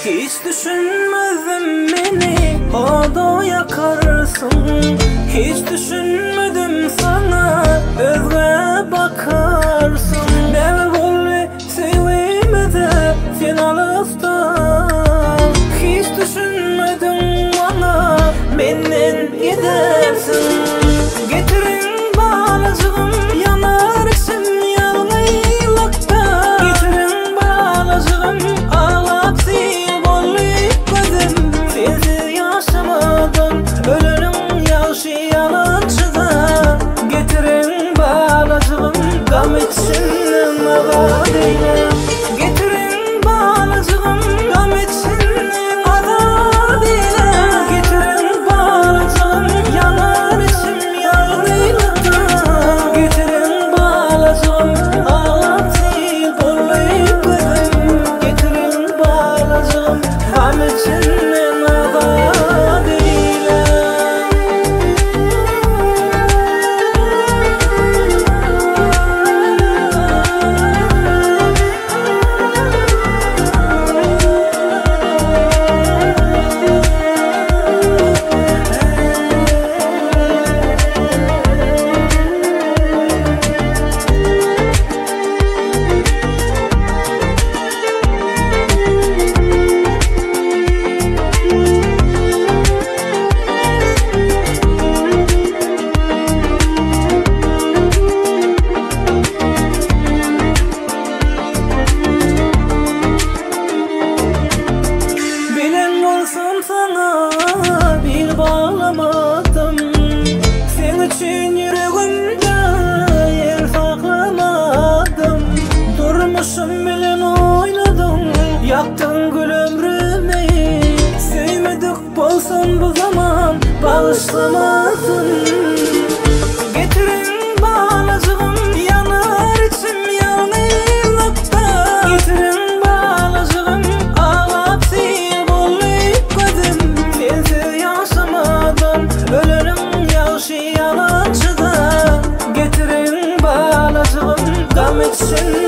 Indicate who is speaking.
Speaker 1: Hiç düşünmedim beni orada yakarsın. Hiç düşünmedim sana özge bakarsın. Never böyle sevmedi finalista. Hiç düşünmedim bana benden gidersin. Getirin balacığım yanar içim yalgıylakta. Getirin balacığım ağlap sil bolluyup gözüm. Sensiz yaşamadan ölürüm yaşı yalancıda. Getirin balacığım gam içinden ağa değilim. Getirin balacığım gam içinden ağa değilim. Getirin balacığım yanar içim yalgıylakta. Getirin balacığım ağlap sil bolluyup gözüm. Getirin balacığım gam içinden ağa değilim. Bilen olsam sana bir bağlamadım. Sen için yüreğimde yer saklamadım. Durmuşum bilen oynadım, yaktın gül ömrümü. Sevmedik bolsan bu zaman bağışlamadın. Getirin balacığım yanar içim yalgıylakta. Getirin balacığım ağlap sil bolluyup gözüm. Sensiz yaşamadan ölürüm yaşı yalancıda. Getirin balacığım gam için